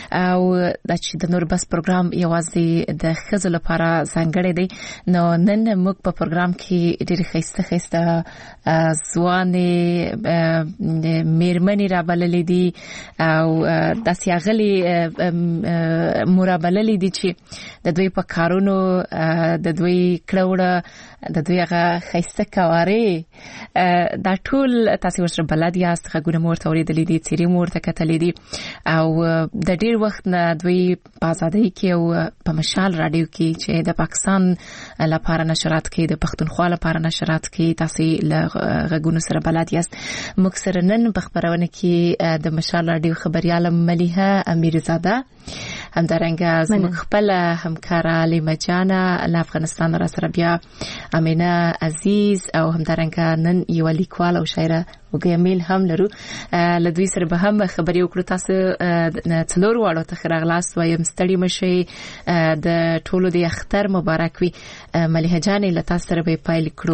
او د چې د نور بس پروګرام یوازې د ښځو لپاره ځانګړی دی. نو نن موږ په پروګرام کې ډېر ښایسته ځوانې میرمنې رابللې دي او داسې اغلي مرابللې دي چې د دوی په کارونو د دوی کړوړه د دوی هغه ښایسته کوارې دا ټول تاسو ورسره بلد یاست. غږونه مو ورته اورېدلي دي، څیرې مو ورته کتلې دي او د ډېر وخت نه دوی په ازادۍ کې او په مشال رادیو کې چې د پاکستان لپاره نشرات کوي، د پښتونخوا لپاره نشرات کوي، تاسو له غږونو سره بلد یاست. موږ سره نن په خبرونه کې د مشال رادیو خبريال مليحه امیرزاده، همدارنګه زموږ خپل همکاره لیما جانا له افغانستان را سره بیا امینه عزیز او همدارنګه نن یو لیکوال او شاعره وګیمیل هم لرو. له دوی سره به هم خبرې وکړو. تاسو څلور واړو ته راغلاست وایم ستړي مشي. د ټولو د اختر مبارک وي. مليحه جانې له تاسو سره به پیل کړو.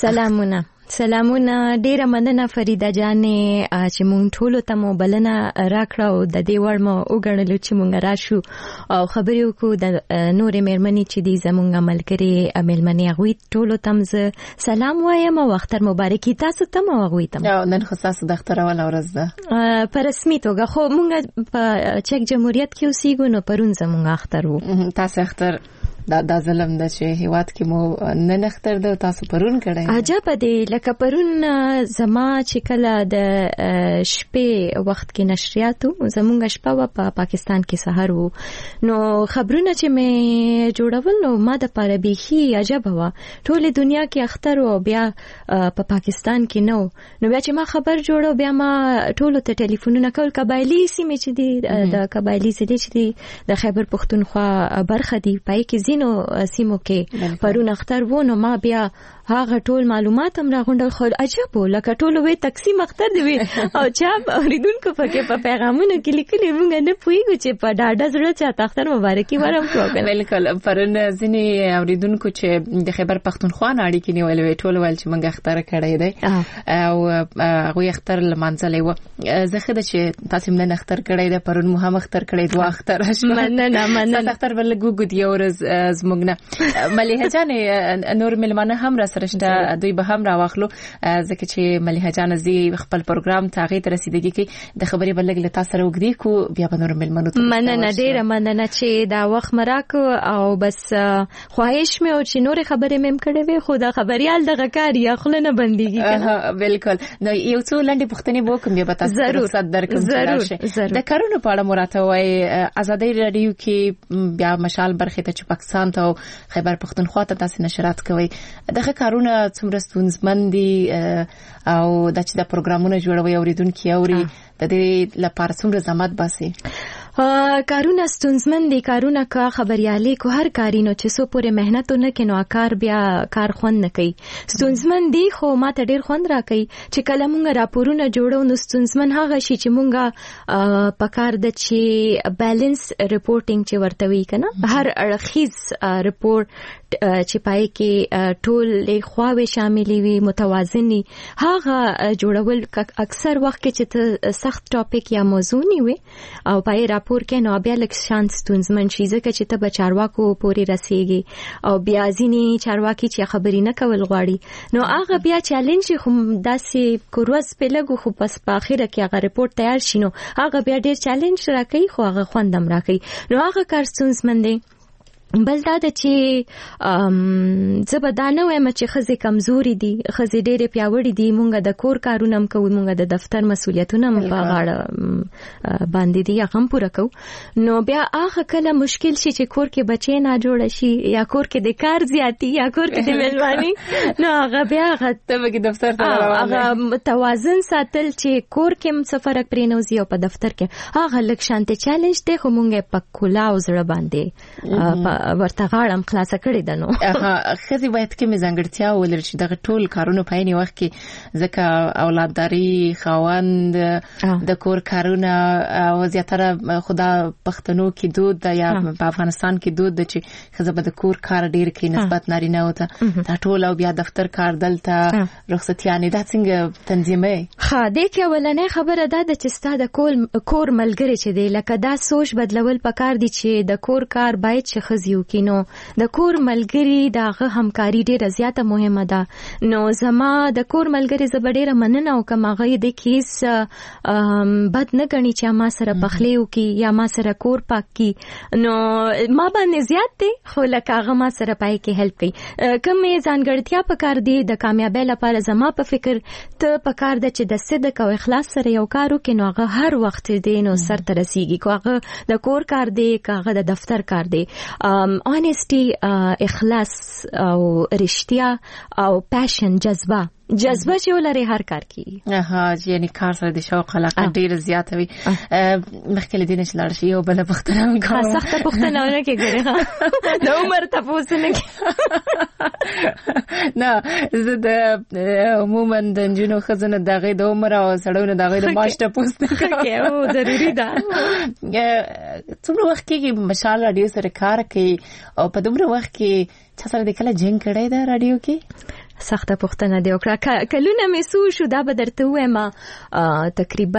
سلامونه ډیره مننه فریده جانې چې مونږ ټولو ته مو بلنه راکړه او د دې وړ مو وګڼلو چې مونږ راشو او خبرې وکړو د نورې مېرمنې چې دي زمونږ ملګرې مېلمنې هغوی ټولو ته زه سلام وایم او اختر مبارک تاسو ته او هغوی ته. نن خو تاسو د اختر اوله ورځ ده په رسمي توګه، خو مونږ په چک جمهوریت کې اوسېږو نو پرون زمونږ اختر وو. تاسو اختر دا ظلم ده چې هیواد کې مو نن اختر ده تاسو پرون کړی. عجب دی، لکه پرون زما چې کله د شپې وخت کې نشریاتو زمونږ شپه و په پاکستان کې سحر وو، نو خبرونه چې مې جوړول نو ما د پاره بیخي عجب و. ټول دنیا کې اختر او بیا په پاکستان کې نو بیا چې ما خبر جوړو بیا ما ټولو ته ټلیفونونه کول. قبایلی سیمې چې دي د قبایلی ضلع چې دي د خیبر پښتونخوا برخه دي پای کې نو سیمو کې پرون اختر وو، نو ما بیا هغه ټول معلومات هم راغونډل. خو عجب لکه ټول وې تقسیم اختر دی وي او چا اوریدونکو پکې په پیغامونو کې لیکلي مونږ نه پوهیږو چې په ډاډه زړه چا اختر مبارکي ورم کوو. بالکل پرون ځینې اوریدونکو چې د خیبر پښتونخوا ناړي کې نیولې ټول ول چې مونږ اختر کړی دی او هغه اختر لمانځلې و. زه خدای چې تاسو نن اختر کړی دی، پرون مو هم اختر کړی، دوه اختر مننه اختر ولګو ګډ یو ورځ زموږ نه. مليحه جانې نور ملمانه هم را سره شته، دوی به هم راوخلو ځکه چې مليحه جان زی خپل پروګرام تاغې ته رسیدګي کې د خبرې بلګ له تاسو سره وګړي کو بیا به نور ملمنو ته مننه ډیره مننه چې دا وخت مراکو او بس خواهش مې او چې نور خبرې مې کړې وي خو دا خبريال دغه کار یا خلنه بنديږي. بالکل. نو یو څو لاندې پوښتنې وکم بیا به تاسو رخصت درکم. د کارونو په اړه مراته وای ازادي رادیو کې بیا مشال برخه ته چې پاکستان ته او خیبر پښتونخوا ته تاسو نشرات کوي. دغه کارونه څومره ستونزمن دي او د چې د پروګرامونو جوړوي اوریدونکو اوري د دې لپاره څومره زحمت باسي؟ کارونه ستونزمن دي، کارونه کا خبريالي کو هر کارینو چې سو پورې مهنت نه کینو کار بیا کار خوند نه کوي. ستونزمن دي خو ماته ډیر خوند را کوي چې کله مونږ راپورونه جوړو نو ستونزمن هغه شي چې مونږه پکار د چې بیلانس ریپورټینګ چې ورته وی کنه هر اړخیز ریپورت چې پای کې ټول له خواوې شاملې وي متوازني هغه جوړول اکثر وخت کې چې سخت ټاپک یا موضوع نیوي او پای راپور کې نو بیا لکه شان ستونزمن شي ځکه چې ته به چارواکو پورې رسیږي او بیا ځینی چارواکي چې خبرې نه کول غواړي نو هغه بیا چیلنج خو داسې کوروس په لګو خو پس په اخره کې هغه ریپورت تیار شینو هغه بیا ډیر چیلنج راکړي خو هغه خوندم راکړي نو هغه کار ستونزمن دی. بل دا چې زبدانه وایم چې خزي کمزوري دي خزي ډېرې پیاوړې دي مونږ د کور کارونه هم کوو مونږ د دفتر مسؤلیتونه هم په غاړه باندې دي هغه هم پوره کوو نو بیا هغه کله مشکل شي چې کور کې بچي نه جوړ شي یا کور کې د کار زیاتی یا کور کې د ملواني نو هغه بیا هغه دفتر ته هغه توازن ساتل چې کور کې هم څه فرق پرې نه وزي او په دفتر کې هغه لک شانته چیلنج دی خو مونږ په کولا او زړه باندې ورته غاړم خلاصه کړې ده. نو خزي باید کومې ځانګړتیا ولري چې دغه ټول کارونه په عین وخت کې ځکه اولادداري خاوند د کور کارونه او زیاتره خدا پښتنو کې دود ده یا په افغانستان کې دود ده چې خزه به د کور کار ډیر کوي نسبت نارینه وته دا ټول او بیا دفتر کار دلته رخصتیانې دا څنګه تنظیموي؟ دې کې اولنې خبره ده چې ستا د کور ملګری چې دی لکه دا سوچ بدلول پکار دي چې د کور کار باید چې ښځې وکړي. نو د کور ملګري دغه همکاري ډېره زیاته مهمه ده. نو زما د کور ملګری زه به ډېره مننه وکړم هغه دې کې هېڅ بد نه ګڼي چې ما سره پخلی وکړي یا ما سره کور پاک کړي. نو ما باندې زیات دی خو لکه هغه ما سره پای کې هیلپ کوي. کومې ځانګړتیا پکار دی د کامیابۍ لپاره زما په فکر ته پکار ده چې د صدق او اخلاص سره یو کار وکړي نو هغه هر وخت دی نو سر ته رسیږي. کو هغه د کور کار دی که هغه د دفتر کار دی. اونیسټي اخلاص او رښتیا او پاشن جذبه چې ولري هر کار کی یعنی کار سره د شوق علاقه ډیر زیات وي. مخکې دینه چې لاړ شي او بل پختنه کوم سخته پختنه نه کې ګره د عمر تاسو نه نه زه د عموما د جنو خزنه دغه د عمر او سړیو دغه د ماش تاسو نه کوي او ضروری ده. څومره وخت کې مشال رادیو سره کار کوي او په دومره وخت کې چې سره د کله جنګ کړی دا رادیو کې؟ سخته پوښتنه دی وکړه. کلونه مې سو شو دا به درته وایم تقریبا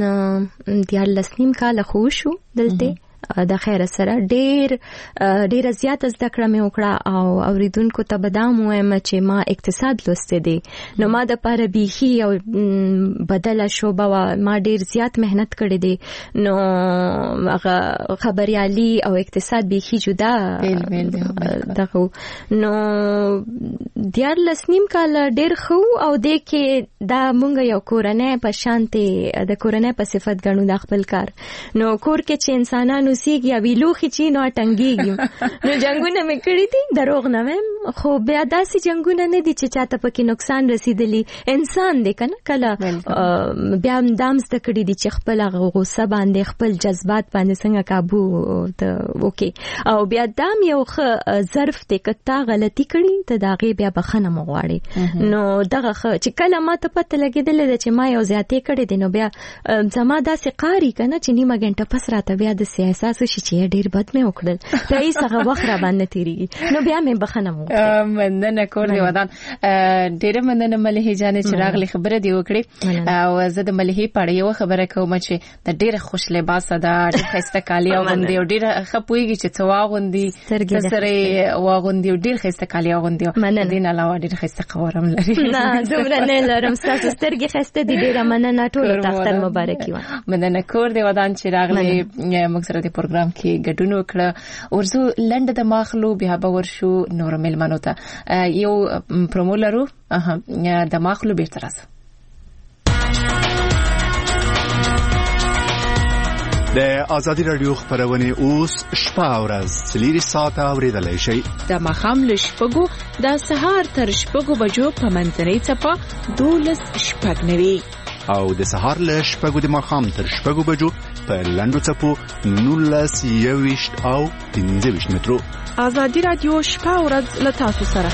13 کاله خو شو دلته د خیر سره ډیر زیات زده کړه مې وکړه او اوریدونکو ته به دا وایم چې ما اقتصاد لوسته دي نو ما د پاره بیخي او بدله شوبه ما ډیر زیات مهنت کړې دي. نو هغه خبريالي او اقتصاد بیخي جدا دغه نو 13 کال ډیر خو او د کې دا مونږ یو کورنۍ په شانتي د کورنۍ په صفت غنو د خپل کار. نو کور کې چې انسانانو سیږي او لوخي چې نو ټنګيږي نو جنگونه مې کړې دي دروغ نه ویم خو بیا داسې جنگونه نه دي چې چاته پکې نقصان رسیدلی. انسان دی کنه کله بیا دام ست کړې دي چې خپل غوسه باندې خپل جذبات باندې څنګه काबू ته وکي او بیا دام یو ظرف ته کته غلطي کړې ته داغه بیا بخنه مغواړي. نو دغه چې کله ما ته پته لګیدل چې ما یو زیاتې کړې دي نو بیا زما داسې قاری کنه چې نیمه غنټه پس راته بیا د احساس شي چې ډیر بد مې وکړل ته یې څنګه وخت را باندې تیریږي نو بیا مې بخنه مو مننه کور دی ودان ډیر مننه ملهي جانې چې راغلي خبره دی وکړي او زه د ملهي پړې یو خبره کوم چې د ډیر خوش لباس ده ډیر خسته کالی غوندي او ډیر خپويږي چې څوا غوندي سره واغوندي ډیر خسته کالی غوندي دین علاوه ډیر خسته قوارم لري نه دومره نه لرم تاسو سترګې خسته دي ډیر مننه ټول تختر مبارکي و مننه کور دی ودان چې راغلي موږ سره د پروګرام کې ګډون وکړه ورزو لنډه د ماخلو بیا به ورشو نور ملمنو ته یو پرومو لرو د ماخلو بیرته راځه. د آزادی رادیو خبرونه اوس شپه او ورځ 3 ساعته اوریدلای شئ. د ماخام له شپږو د سهار تر شپږو بجو په منځنۍ چپه 12 شپږ نوي او د سهار له شپږو د ماخام تر شپږو بجو په لندو چپو 19 او 15 مترو. آزادی رادیو شپه او ورځ له تاسو سره.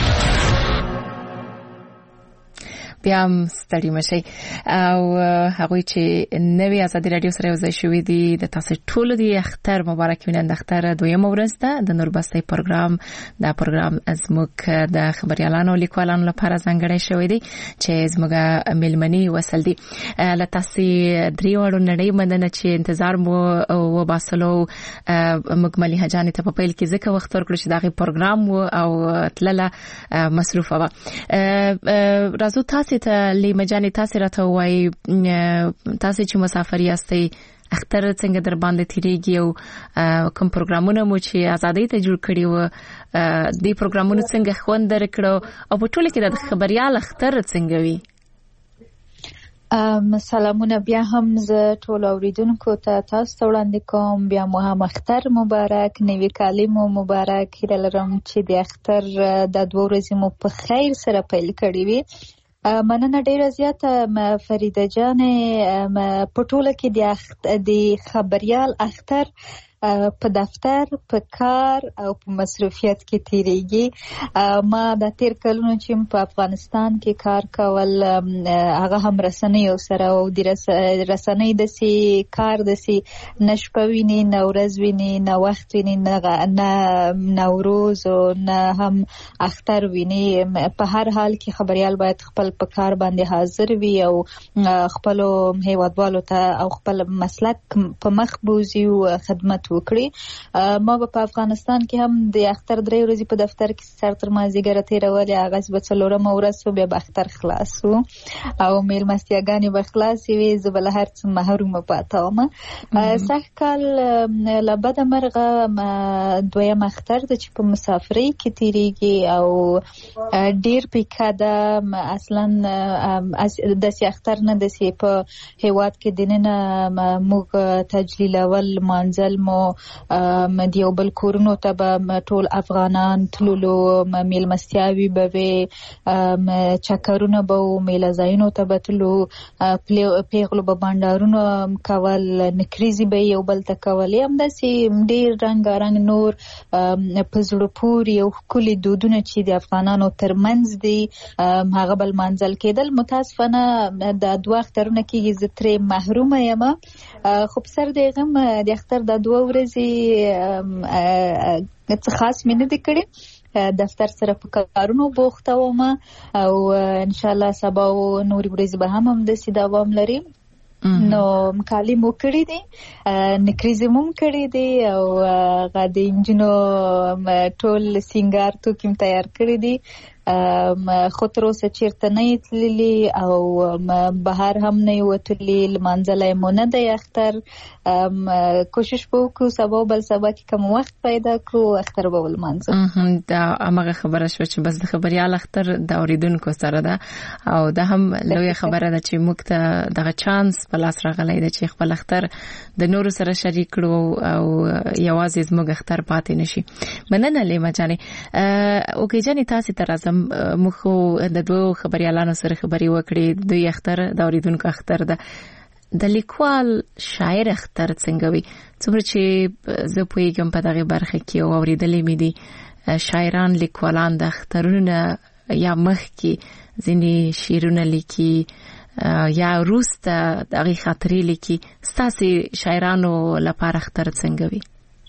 بیا ستړي مشي او هغه چې نوې آزادی رادیو سره وځي شوې دي د تاسو ټول دی اختر مبارک وینم د اختر دویمه ورځ ده د نوربستي پروګرام دا پروګرام زموږ د خبريالانو لیکوالانو لپاره ځانګړی شوی دی چې زموږ ملمني وصل دي ل تاسو دریوړو نړۍ مندنه چې انتظار مو و باسلو مکملي هجانې ته په پیل کې ځکه وخت ورکړو چې دا پروګرام او تلله مصروفه و راځو تاسو ته لیمجانې تاسو راته وای تاسو چې مسافر یاستئ اختر څنګه در باندې تیریږي او کوم پروګرامونه مو چې آزادۍ ته جوړ کړی و دې پروګرامونو څنګه خوند درکړو او په ټوله کې د خبريال اختر څنګه وي؟ سلامونه بیا هم زه ټول اوریدونکو ته تاسو وړاندې کوم بیا مو هم اختر مبارک نوی کال مو مبارک هیله لرم چې د اختر د 2 ورځې مو په خیر سره پیل کړی وي. مننه ډیره زیاته فریده جان په ټوله کې د خبريال اختر په دفتر په کار او په مصروفیت کې تیریږي. ما د تیر کلونو چې په افغانستان کې کار کول هغه هم رسنیو سره او د رسنۍ د سي کار د سي نشپویني نه ورځ ویني نه وخت ویني نه نوروز او نه هم اختر ویني. په هر حال کې خبريال باید خپل په کار باندې حاضر وي او خپل هیوادوالو ته او خپل مسلک په مخ بوزي او خدمت وکړي. ما په افغانستان کې هم د اختر 3 ورځې په دفتر کې سر تر مازیګر تیرولې. هغه به څلورم ورځ بیا به اختر خلاص وو او میلمستیاګانې به خلاصې وي. زه به له هر څه محرومه پاته وم. سږ کال له بده مرغه دویم اختر د چې په مسافرۍ کې تیریږي او ډیر پیکه ده. اصلا داسې اختر نه داسې په هیواد کې دننه موږ تجلیل اول منزل مو دیو بل کورونو ته به ټول افغانان تللو، میلمستیاوي به چکرونه به میلازاینو ته به تللو، پیغلو به بانډارونو کول، نکریزي به یو بل ته کولې. همداسې ډیر رنګارنګ نور په زړه پورې او ښکلي دودونه چې د افغانانو ترمنځ دي هغه بل منزل کېدل. متاسفانه د 2 اخترونه کېږي زه ترې محرومه یم. خو په سر د غم د اختر د 2 ورځې څه خاص مې نه دي کړي. دفتر سره په کارونو بوخته وم او ان شاء الله سبا او نورې ورځې به هم داسې دوام لري. نو مکالي مو کړی دي، نکریزي مو کړی دي او غاډې انجنو ټول سینګار توکیم تیار کړی دي. خو تر اوسه چیرته نه تللی او بهر هم نه وتلی. لمانځلای مو نه دی اختر. کوشش وکړو سبا بل سبا کې کوم وخت پیدا کړو اختر به ولمانځو. دا هغه خبره شو چې بس د خبريال اختر د اوریدونکو سره ده او دا هم لوی خبره ده چې موږ ته دغه چانس په لاس راغلی دی چې خپل اختر د نورو سره شریک کړو او یوازې زموږ اختر پاتې نشي. مننه لیما جانې. اوکې جانې تاسو ته راځم. مخو د 2 خبريالانو سره خبري وکړي. دوی اختر د اوریدونکو اختر ده. د لیکوال شاعر اختر څنګه وي؟ څومره چې زه پوهیږم په دغه برخه کې او اوریدلې مې دي شاعران لیکوالان د اخترونو یا مخ کې ځینې شعرونه لیکي یا روسته دغه خاطرې لیکي. ستاسو شاعرانو لپاره اختر څنګه وي؟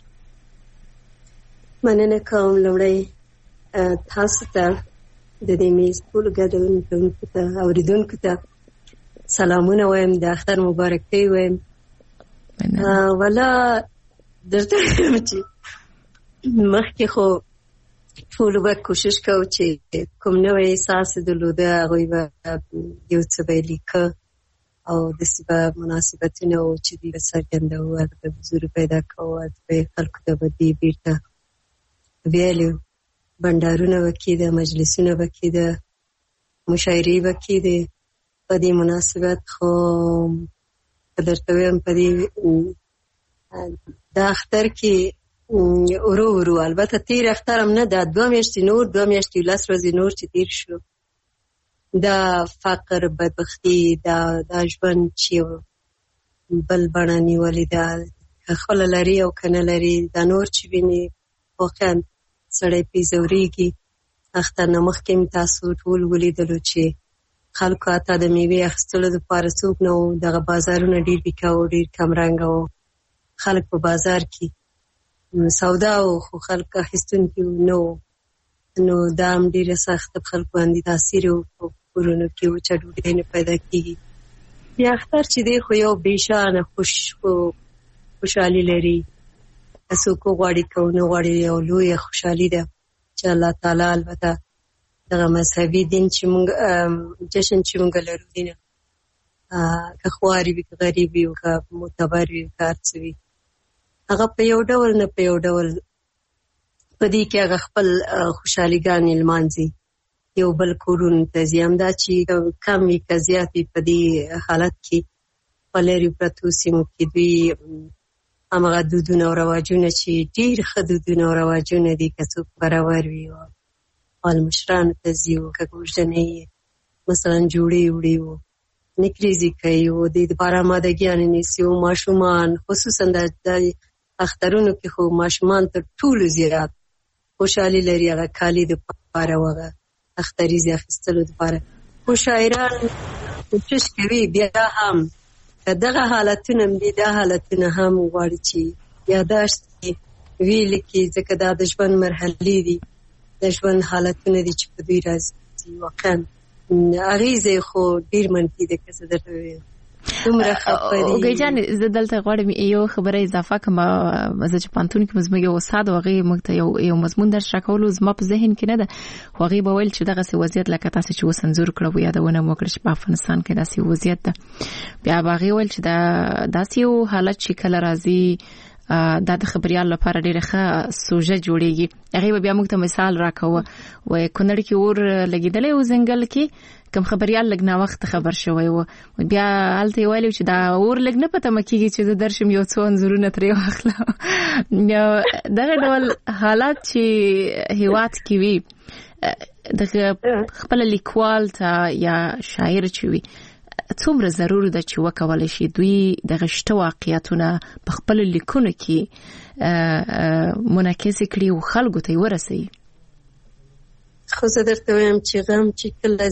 مننه کوم. لوړی تاسو ته د دې میز ټول ګډونکو ته اوریدونکو ته سلامونه وایم. د اختر مبارک دی وایم. ولا درته چې مخکې خو ټول به کوشش کوو چې کوم نوې احساس درلوده هغوی به یو څه به لیکه او داسې به مناسبتونه و چې دوی به څرګندوو، هغه به حضور پیدا کوو، هغه به خلکو ته به دې بیرته ویلو. بندارونه وکیده، مجلسونه وکیده، مشاعرې وکیده. په دې مناسبت خو درته وایم په دې د اختر کې ورو البته تیر اختر هم نه، دا 2 میاشتې نور 2 میاشتې 10 ورځې نور چې تیر شو، دا فقر بدبختی دا ژوند چې بل بڼه نیولې ده، خپله لري او که نه لري، دا نور چې ویني واقعا سړی پې ځورېږي. اختر نه مخکې مې تاسو ټول ولیدلو چې خلکو حتی د میوې اخیستلو دپاره څوک نه و. دغه بازارونه ډېر بیکه و، ډېر کمرنګه و. خلک په بازار کې سودا و خو خلک اخیستونکي نه و. نو دا هم ډېره سخته په خلکو باندې تاثیر و. په کورونو کې وچه ډوډۍ نه پیدا کېږي. بیا اختر چې دی خو یو بېشانه خوشحالي لري. که څوک وغواړي که ونه غواړي یو لویه خوشحالي ده چې الله تعالی البته دغه مذهبي دین چې موږ جشن چې موږ لرو دینه که خواري وي که غریب وي که معتبر وي که هر څه وي هغه په یو ډول نه په یو ډول په دې کې هغه خپل خوشحالیګانې لمانځي، یو بل کورونو ته ځي. همدا چې کم وي که زیات وي په دې حالت کې په لرې پرتو سیمو کې دوی همغه دودونه او رواجونه چې ډېر ښه دودونه او رواجونه دي، که څوک برابر وي خپل مشرانو ته ځي او که کوژدنۍ مثلا جوړې وړې و نکریزي کوي و دې دپاره آمادګیانې نیسي و. ماشومان خصوصا د اخترونو کې خو ماشومان تر ټولو زیات خوشحالي لري هغه کالي د پاره وغه اختریزي اخیستلو لپاره. خو شاعران کوشش کوي بیا هم دغه حالتونه دا حالتونه هم غواړي چې یاداشت ویل کې ځکه دا د ژوند مرحلې دي د ژوند حالتونه دي چې په دوی راځي واقعا اغیزه خو ډیر منفي ده که څه درته ووایم. اوګی جان زه دلته غواړم یو خبره اضافه کوم. زه چې پانتون کې مزمه یو استاد وغه موږ ته یو مضمون در شکولو زما په ذهن کې نه ده خو هغه به ویل چې دغه سی وضعیت لکه تاسو چې وسنځور کړو یادونه مو کړی چې په افغانستان کې داسې وضعیت ده. بیا هغه ویل چې دا داسې یو حالت چې کله راځي دا د خبريال لپاره ډیره ښه سوژه جوړیږي. هغه بیا موږ ته مثال راکوه وای کونړ کې اور لګیدلې او زنګل کې کوم خبريال لګنا وخت خبر شوی و بیا حالت ویلو چې دا اور لګ نه پته مکیږي چې درشم یو څو انزورونه ترې واخله. دغه ډول حالات چې هیواد کې وي د خپل لیکوال ته یا شاعر چې وي څومره ضروري ده چې وکولای شي دوی د غشته واقعیتونه په خپل لیکونو کې منعکس کړي او خلکو ته ورسوي. خو زه درته وایم چې غم چې کله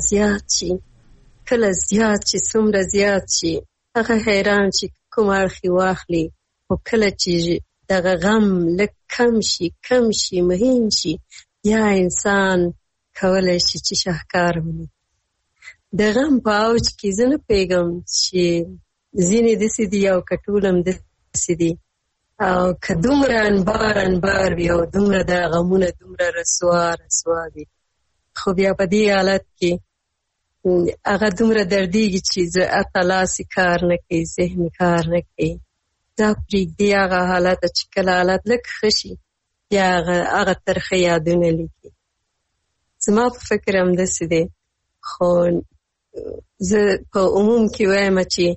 زیات شي څومره زیات شي هغه حیران چې کوم اړخ واخلي او کله چې دغه غم لږ کم شي مهین شي یا انسان کولای شي چې شاهکار ونی. د غم په اوج کې زه نه پیغام چې ځینې داسې دي او کټولم داسې دي او که دومره انبار وي او دومره د غمونه دومره رسوا وي خو بیا په دې حالت کې هغه دومره دردیږي چې زه اتلاسي کار نه کوي ذهني کار نه کوي دا پرېږدي هغه حالت چې کله حالت لږ ښه شي بیا هغه ترخه یادونه لیکي. زما په فکر همداسې دی. خو زه په عموم کې وایم چې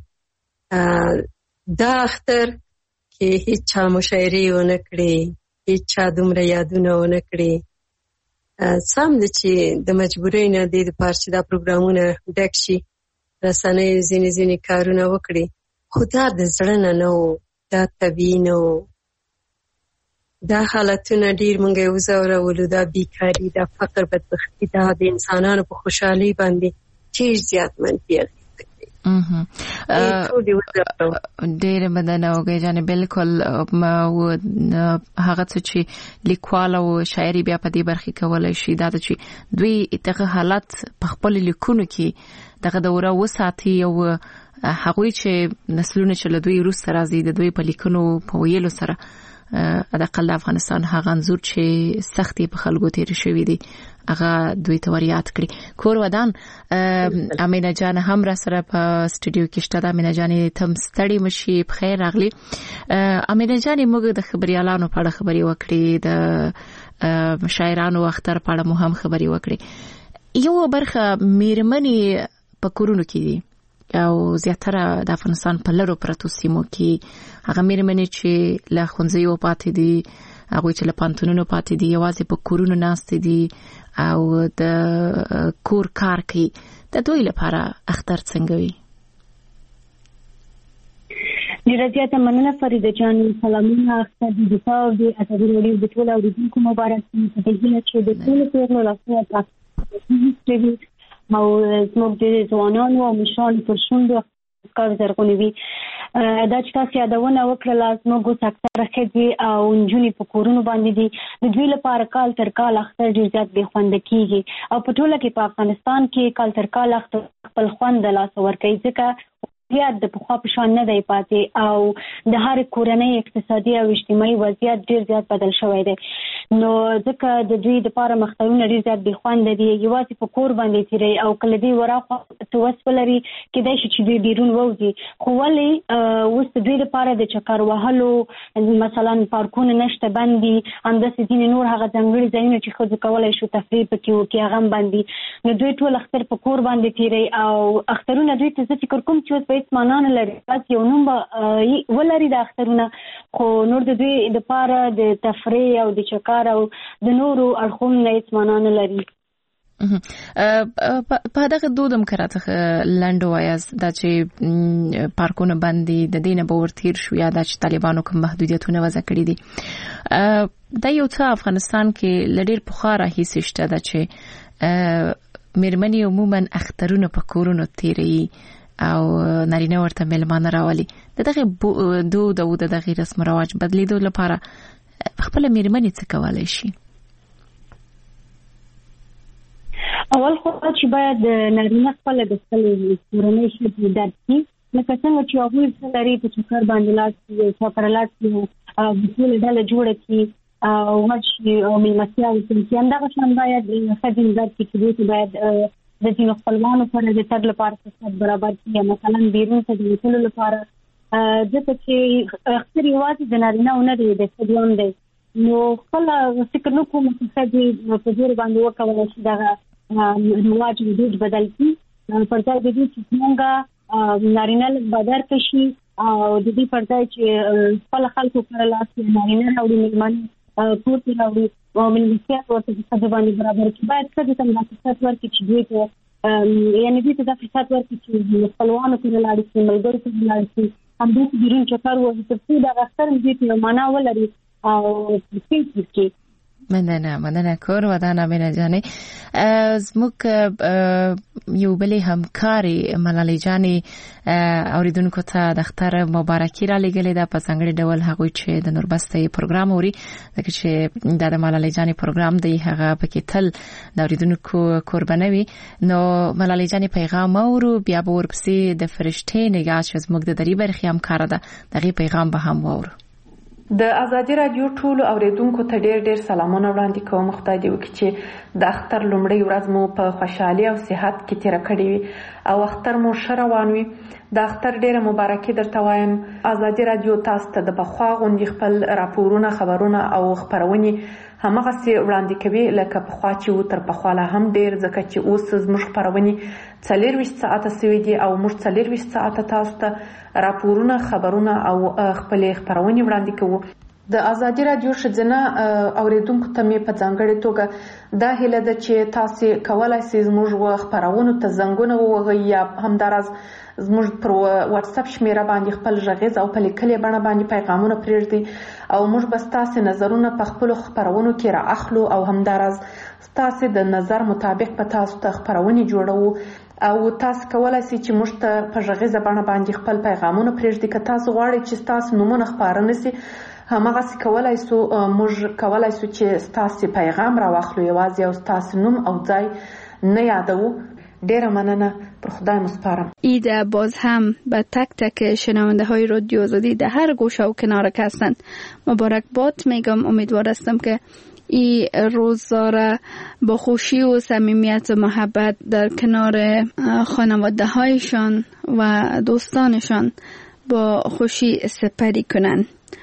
دا اختر کې هیڅ چا مشاعرې ونه کړې هیڅ چا دومره یادونه ونه کړې سم ده چې د مجبورۍ نه دې دپاره چې دا پروګرامونه ډک شي رسنیو ځینې کارونه وکړي خو دا د زړه نه نه و دا طبیعي نه و. دا حالتونه ډیر مونږ یې وځورولو دا بیکاري دا فقر بدبختي دا د انسانانو په خوشحالۍ باندې ډیر زیات منفي اغېزه کوي. ډېر مننه اوګی جانې بالکل هغه څه چې لیکوال او شاعري بیا په دې برخه کولای شي دا چې دوی دغه حالت په خپل لیکونو کې دغه دوره وساتي او هغوی چې نسلونه چې له دوی وروسته راځي د دوی په لیکونو په ویلو سره د اقل افغانستان هغه انځور چې سختي په خلکو تیر شوی دی هغه دوی ته ور یاد کړی. کور ودان امینه جان هم را سره په سټوډیو کې شته. امینه جان تم ستړي مشي په خیر راغلی. امینه جان موږ د خبريالانو په اړه خبري وکړې د شاعرانو اختر په اړه مو هم خبري وکړې. یو برخه میرمنې په کورونو کې دي او زیاتره د افغانستان په لرو پرتو سیمو کې هغه میرمنې چې له ښوونځیو پاتې دي هغوی چې له پانتونونو پاتې دي یوازې په کورونو ناستې دي او د کور کار کوي د دوی لپاره اختر څنګه وي؟ ډېره زیاته مننه فریده جان. سلامونه اختر د دفاع او د ازادي راډیو د ټولو اورېدونکو مبارک وي په دې هیله چې د ټولو پیغلو لاسونه پاک او زموږ د ځوانانو او مشرانو پر شونډو کار زرغونې وي. دا چې تاسو یادونه وکړله زموږ اوس اکثره ښځې او نجونې په کورونو باندې دي د دوی لپاره کال تر کال اختر ډېر زیات بې خونده کېږي او په ټوله کې په افغانستان کې کال تر کال اختر خپل خوند د لاسه ورکوي ځکه وضعیت د پخوا په شان نه دی پاتې او د هرې کورنۍ اقتصادي او اجتماعي وضعیت ډېر زیات بدل شوی دی. نو ځکه د دوی دپاره مخترونه ډېر زیات بې خونده دي یوازې په کور باندې تېروي او کله دوی وراخوا توس ولري کېدای شي چې دوی بیرون ووځي خو ولې اوس د دوی لپاره د چکر وهلو مثلا پارکونه نشته بند دي همداسې ځینې نور هغه ځانګړي ځایونه چې ښځو کولی شو تفریح پکې وکړي هغه هم بند دي. نو دوی ټول اختر په کور باندې تېروي او اخترونه دوی ته زه فکر کوم چې اوس به هېڅ معنا نه لري بس یو نوم به ولري د اخترونه خو نور د دوی دپاره د تفریح او د چکر او د نورو اړخونو نه هېڅ معنا نه لري. په دغه دودم کراته لنډو وایاس دا چې پارکونه باندې د دینه به ورتیر شو یا د طالبانو کوم محدودیتونه وضع کړی دي دا یو څه افغانستان کې لډیر پخوا راهیسې شته دا چې مېرمنې عموما اخترونه په کورونو تیري او نارینه ورته مېلمانه راولي دغه دود او دغه رسم رواج بدلیدو لپاره خپل مېرمنې څه کولای شي اول خو چې باید نارینه خپل د خپل کورنۍ شته درک کړي لکه څنګه چې هغوی لري په چکر باندې لاس چاپړلات د ټول ډله جوړه کړي او ماشي او ملمسیا او چې همدغه شان باید خدای درک کړي چې باید د دې خپلوانو پر د تر لپاره فرصت برابر کړي مثلا بیرون ته د ټول لپاره ځکه چې اکثر یوازې د نارینه او نه د سړیانو دی نو خپل فکر نو کوم چې خدای په دې باندې وکولای شي دا رواج دود بدل کی پر ځای د دې چې څنګه نارینه بدر کشي او د دې پر ځای چې خپل خلکو پر لاس نارینه راوړي مېلمانه ټول راوړي او ملګرتیا ورته د باندې برابر کی باید څه د تم فرصت ورکړي چې دوی ته یعنی دې ته د فرصت ورکړي چې خپلوانو پر لاړ شي ملګرو پر لاړ شي هم دې بیرون چکر وځي چې دا غختر دې ته معنا ولري او څه کې مننه کور ودانه مینه جانې زموږ یو بلې همکاري ملالۍ جانې اوریدونکو ته د اختر مبارکي را لګلې ده په څنګه ډول هغه چې د نوربستې پروګرام اوري دغه چې د ملالۍ جانې پروګرام دی هغه پکې تل د اوریدونکو قربانوي نو ملالۍ جانې پیغام اورو بیا به ورپسې د فرشتې نگاه چې زموږ د دری برخې همکار ده دغه پیغام به هم اورو د ازادي رادیو ټولو اوریدونکو ته ډېر سلامونه وړاندې کوم خدای دې وکړي چې د اختر لومړی ورځ مو په خوشحالي او صحت کې تیر کړی وي او اختر مو ښه روان وي د اختر ډېره مبارکي درته وایم ازادي رادیو تاسو ته د بخوا غونډې خپل راپورونه خبرونه او خبرونه همغه سي وړاندې کوي لکه په خوا چې و تر په خواله هم ډېر ځکه چې اوس زموږ خبرونه 24 ساعته سوي دي او موږ 24 ساعته تاسو ته راپورونه خبرونه او خپل خبرونه وړاندې کوو د ازادي رادیو شذنه اوریدونکو ته مې په ځانګړې توګه دا هیله ده چې تاسو کولای شئ زموږ خبرونه ته زنګونه ووهئ یا همدارس زموږ پر واتس اپ شمیره باندې خپل ژغیز او په لیکلې بڼه باندې پیغامونه پرېږدئ او موږ به تاسو نظرونه په خپل خبرونو کې را اخلو او همدارس تاسو د نظر مطابق په تاسو ته خبرونه جوړو او تاسو کولای شئ چې موږ ته په ژغیز بڼه باندې خپل پیغامونه پرېږدئ که تاسو غواړئ چې تاسو نومونه خبرونه نشي همغه کولای شو موږ کولای شو چې تاسو پیغام را واخلو یوازې او تاسو نوم او ځای نه یادو ډیر مننه پر خدای مسپارم ایده باز هم به تک تک شنونده های رادیو آزادی در هر گوشه و کنار هستند مبارک باد میگم امیدوار هستم که این روزاره با خوشی و صمیمیت و محبت در کنار خانواده هایشان و دوستانشان با خوشی سپری کنند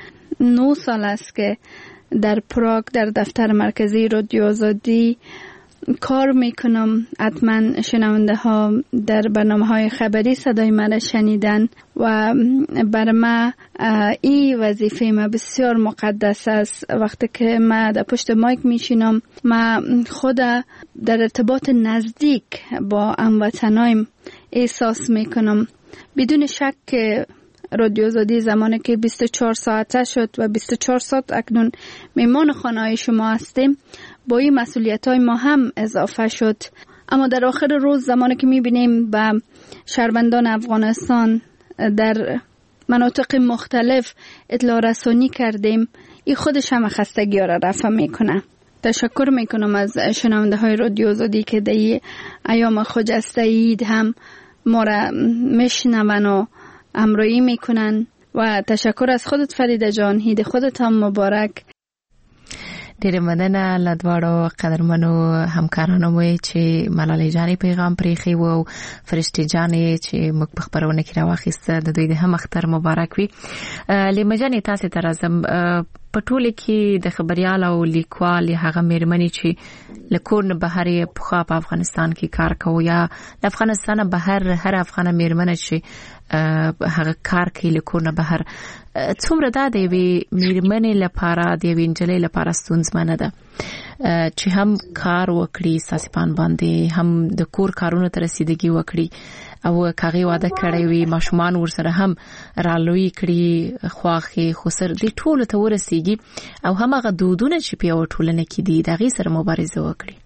9 سال است که در پراگ در دفتر مرکزی رادیو آزادی کار میکنم. حتما شنونده ها در برنامه های خبری صدای من شنیدن و بر ما این وظیفه ما بسیار مقدس است. وقتی که ما در پشت مایک میشینم ما خود در ارتباط نزدیک با هموطنایم احساس میکنم. بدون شک که رادیو آزادی زمانی که 24 ساعته شد و 24 ساعت اکنون میمان خانه‌های شما هستیم با این مسئولیت‌های ما هم اضافه شد. اما در آخر روز زمانی که می‌بینیم به شهروندان افغانستان در مناطق مختلف اطلاع رسانی کردیم این خودش هم خستگی را رفع میکنه. تشکر میکنم از شنونده های رادیو آزادی که در ایام خجسته عید هم ما را میشنون و همراهی میکنن و تشکر از خودت فریده جان. عید خودت هم مبارک. ډیره مننه لدواړو قدرمنو همکارانو مې چې ملالۍ جانې پیغام پریخي وو فرشتي جانې چې موږ په خبرونه کې راوخیسته د دوی د هم اختر مبارک وي. لیمه جانې تاسو ته راځم په ټوله کې د خبريال او لیکوال هغه مېرمنې چې لکور نه بهر په افغانستان کې کار کوي یا د افغانستان بهر هر افغان مېرمنه چې هغه کار کوي لیکونه بهر څومره دا د میرمنې لپاره د وینجلې لپاره ستونزمنه ده چې هم کار وکړي ساسپان باندې هم د کور کارونو ته رسیدګي وکړي او کاغي واده کړی وي ماشومان ورسره هم رالوي کړي خواخي خسر دي ټول ته ورسیږي او هم هغه دودونه چې په ټولنه کې دي دغه سره مبارزه وکړي.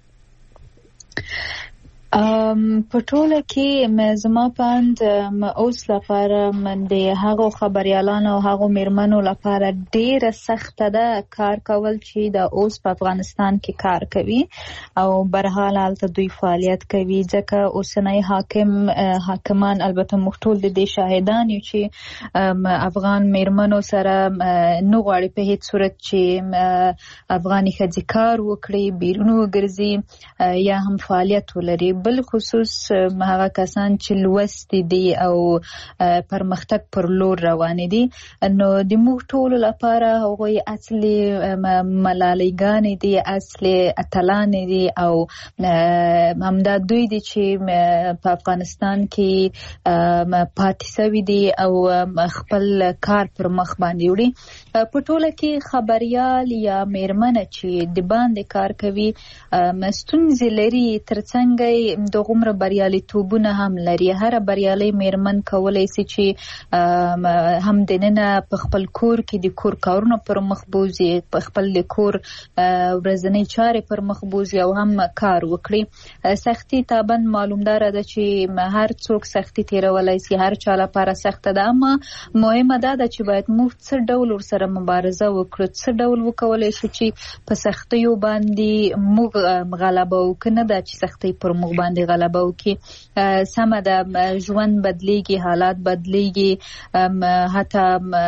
په ټوله کې زما پاند اوس لپاره من د هغو خبريالانو او هغو میرمنو لپاره ډیره سخته ده کار کول چې د اوس په افغانستان کې کار کوي او برحال حالت دوی فعالیت کوي ځکه اوسنۍ حاکمان البته مختول د دې شاهدان یو چې افغان میرمنو سره نه غواړي په هیڅ صورت چې افغاني ښځې کار وکړي بیرون وګرځي یا هم فعالیت ولري بل خصوص هغه کسان چې لوستي دي او پرمختګ پر لور روان دي نو د موږ ټول لپاره هغه اصلي ملالېګان دي اصلي اتلان دي او همدا دوی دي چې په افغانستان کې پاتې شوي دي او خپل کار پر مخ باندې وړي په ټوله کې خبريال یا میرمنه چې د باندې کار کوي ستونزې لري ترڅنګ د غمر بریالیتوبونه هم لري هر بریالي میرمن کولای شي چې هم دننه په خپل کور کې د کور کارونو پر مخ بوزي په خپل د کور ورځنی چارې پر مخ بوزي او هم کار وکړي سختي تابن معلومدار ده چې هر څوک سختي تیرولای شي هر چا لپاره سخت ده اما مهمه ده چې باید موږ څه ډول سره مبارزه وکړو څه ډول وکولای شو چې په سختیو باندې موږ غلبه وکړو دا چې سختي پر موږ باندې غلبه وکړي سمه ده ژوند بدلیږي حالات بدلیږي حتی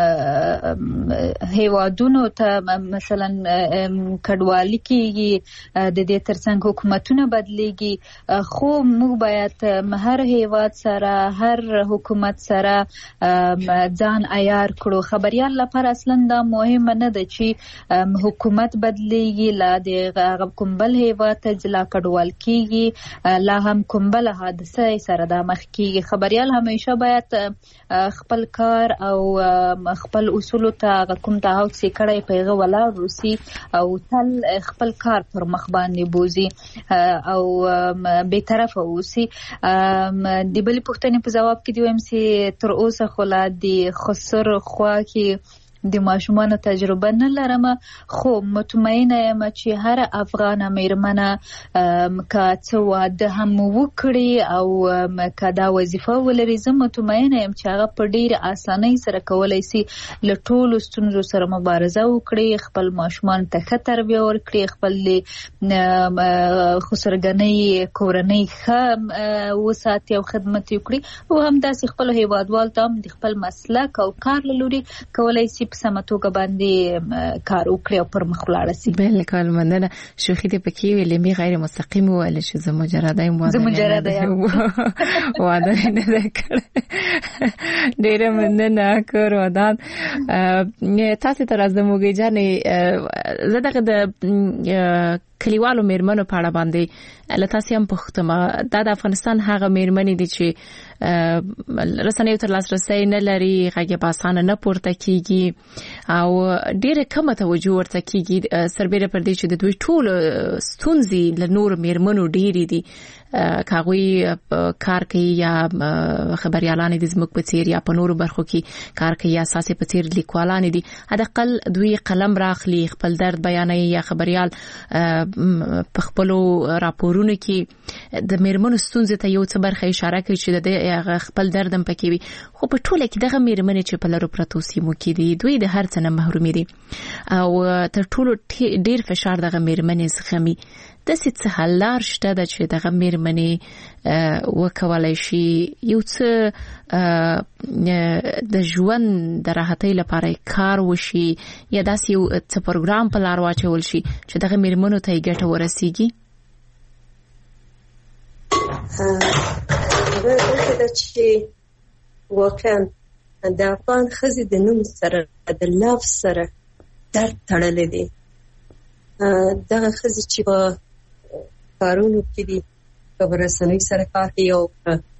هیوادونو ته مثلا کډوالي کیږي د دې ترڅنګ حکومتونه بدلیږي خو موږ باید هر هیواد سره هر حکومت سره ځان عیار کړو خبريال لپاره اصلا دا مهمه نه ده چې حکومت بدلیږي لا د کومبل هیواد ته ځلا کډوال کیږي لا هم کومبل حادثه سره د مخ کیږي خبريال همیشه باید خپل کار او خپل اصول ته کوم تعهد سي کړی پیغه ولا روسي او تل خپل کار پر مخ باندې بوزي او به طرف اوسي د بل پښتنې په جواب کې دی وایم سي تر اوسه خلا دي خسر خوا کې د ماشومانو تجربه نه لرم خو مطمئنه یم چې هر افغان میرمنه که څه واده هم وکړي او کدا وظیفه ولري زه مطمئنه یم چې هغه په ډیر اسانۍ سره کولای شي له ټولو ستونزو سره مبارزه وکړي خپل ماشومان ته ښه تربیه ورکړي خپل خسرګنۍ کورنۍ ښه وساتي او خدمت وکړي او هم داسې خپل هیوادوال ته هم د خپل مسلک او کار لوري کولای شي په سمتوګه باندې کار وکړي او پر مخ ولاړ شي. بالکل مننه شوخي دې پکې ویلې می غیر مستقیم ویل چې زه مجرده یم واده نه کړ ډېر مننه کور ودان تاسو ته راځم موږ جانې زه دغه د کلیوالو میرمنو په اړه باندې لته هم پختمه د افغانستان هغه میرمنې دي چې رسنیو تر لاسرسي نه لري هغه په اسانه نه پورته کیږي او ډیره کمه توجه ورته کیږي سربېره پر دې چې د دوی ټول ستونزې له نور میرمنو ډېری دي کاغوي کار کوي یا خبريالان دي زموږ په څیر یا په نورو برخو کې کار کوي یا اساسي په څیر لیکوالان دي حداقل دوی قلم راخلي خپل درد بیانوي یا خبريال په خپل راپورونو کې د میرمنو ستونزې ته یو څه برخه اشاره کوي چې د خپل دردم پکې وي خو په ټوله کې دغه میرمنې چې په لارو پرتو سیمو کې دي دوی د هر څه نه محروم دي او تر ټولو ډیر فشار دغه میرمنې زغمي د څه حل لار شته چې دغه میرمنې وکولای شي یو څه د ژوند د راحتۍ لپاره کار وشي یا داسې یو څه پروګرام په لار واچول شي چې دغه میرمنو ته ګټه ورسیږي دا چې واقعا د افغان ښځې د نوم سره د لفظ سره درد تړلی دی دغه ښځې چې په کارونو کې دي په رسنیو سره کار کوي او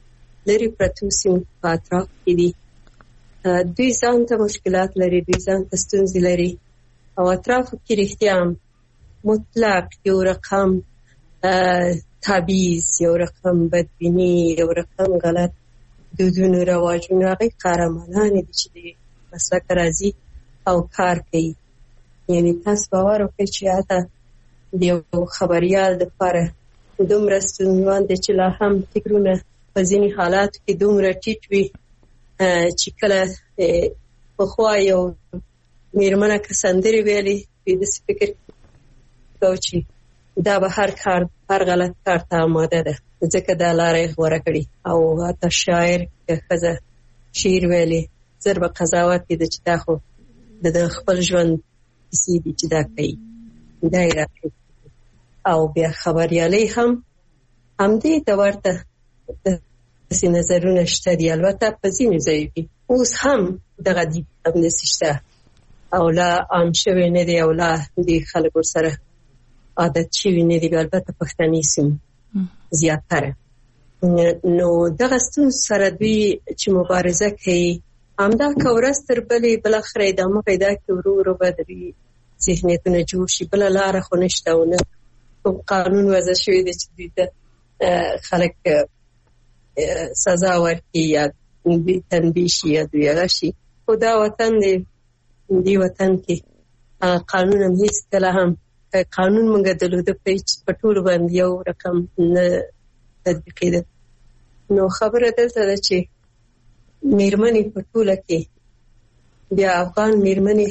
لري پرتو سیمو په اطراف کې دي. دوی ځان ته مشکلات لري، دوی ځان ته ستونزې لري او اطرافو کې رښتیا هم مطلق یو رقم تبعیض، یو رقم بدبینی، یو رقم غلط دودونو رواجونه هغې قهرمانانې دي چې د مسلک راځي او کار کوي. یعنې تاسو باور وکړئ چې حتی د یو خبریال دپاره دومره ستونزمن دی چې لا هم فکرونه په ځینې حالاتو کې دومره ټیټ وي چې کله پخوا یو مېرمنه که سندرې ویلې وي داسې فکر کوو چې دا به هر غلط کار ته آماده ده، ځکه دا لاره یې غوره کړي. او حتی شاعر که ښځه شعر ویلې زر به قضاوت کېده چې دا خو د خپل ژوند کیسې دي چې دا کوي، دا یې راکړي. او بیا خبریالۍ هم همدې ته ورته داسې نظرونه شته دي، البته په ځینو ځایو کې اوس هم دغه دي همداسې شته او لا عام شوی نه دی او لا دې خلک ورسره عادت شوي نه دي، البته پښتني سیمو زیاتره. نو دغه ستونزو سره دوی چې مبارزه کوي، همدا که ورځ تر بلې بالاخره ادامه پیدا کړي، ورو ورو به دوی ذهنیتونه جوړ شي. بله لاره خو نشته او نه کوم قانون وضع شوی دی چې دوی ته خلک سزا ورکړي یا دوی تنبیه شي یا دوی هغه شي. خو دا وطن دی، دې وطن کې قانون هم هېڅکله هم قانون موږ درلوده په ټولو باندې یو رقم نه تطبیقېده. نو خبره دلته ده چې مېرمنې په ټوله کې بیا افغان مېرمنې